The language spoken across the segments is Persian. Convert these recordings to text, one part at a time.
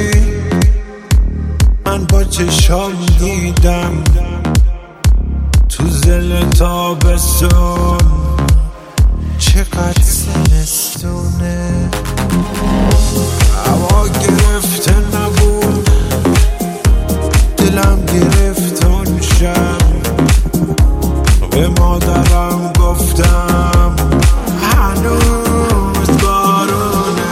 من با چشام دیدم تو زل تابستون چقدر زمستونه. هوا گرفته نبود، دلم گرفت اون شب. به مادرم گفتم هنوز بارونه.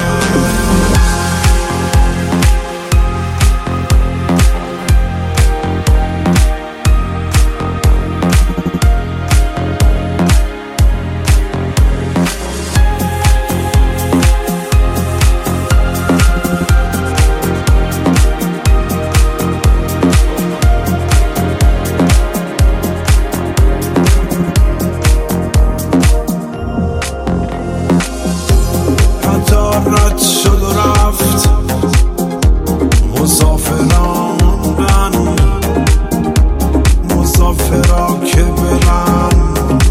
رد شد و رفت مسافران، من مسافرا که برن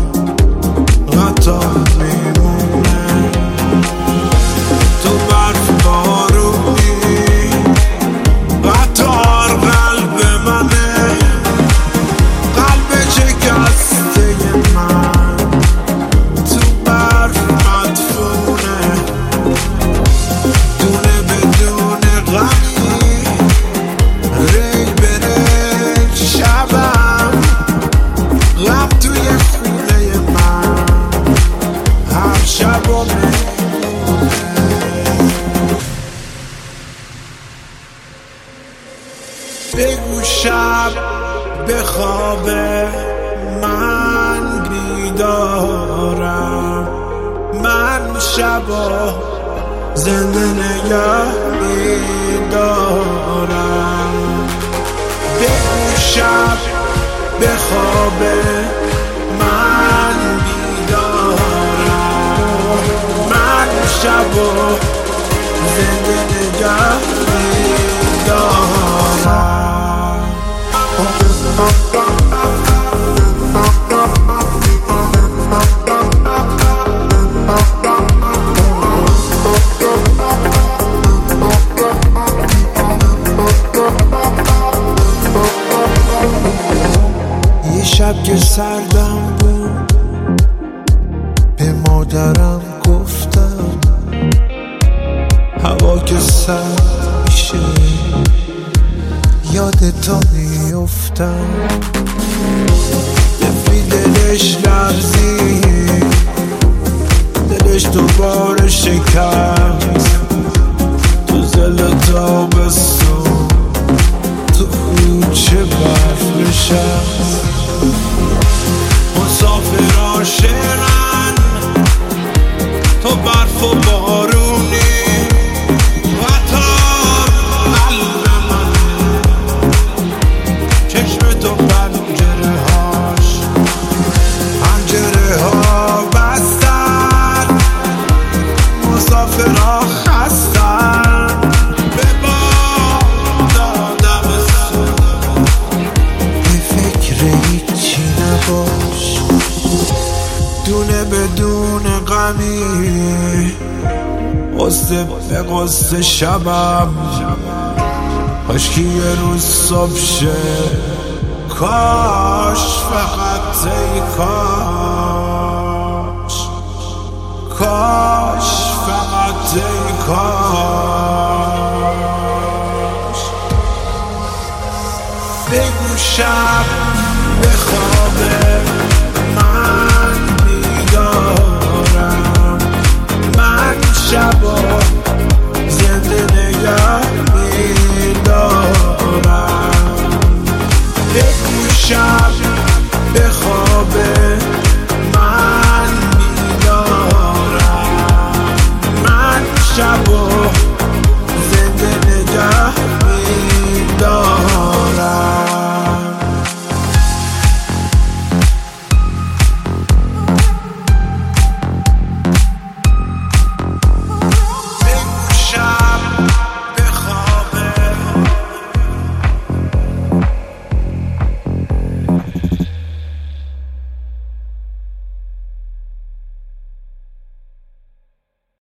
قطار میمونه. تو برف بارونی قطار قلب منه، قلب شکسته من تو برف مدفونه. دونه بدون غمی ری بره شبم، غم توی خونه من هر شب و بگو شب بخوابه من بیدارم، من شبا زنده نگه میدارم. بگو شب بخوابه من بیدارم، من شبا زنده نگه میدارم. شب که سردم بود به مادرم گفتم هوا که سرد میشه یادتا میفتم. دفی دلش لرزید، دلش دوباره شکست تو زل تابستون تو کوچه برف نشست. مسافرها شعرن تو برف و بارونی، قطار قلب من چشم تو پنجره ها بستن. مسافرها خستن به باد دادم سن. به فکر هیچی نباش، دونه بدون غمی قصه به قصه شبم. کاش که یه روز صبح شه، کاش فقط ای کاش، کاش فقط ای کاش. بگو شب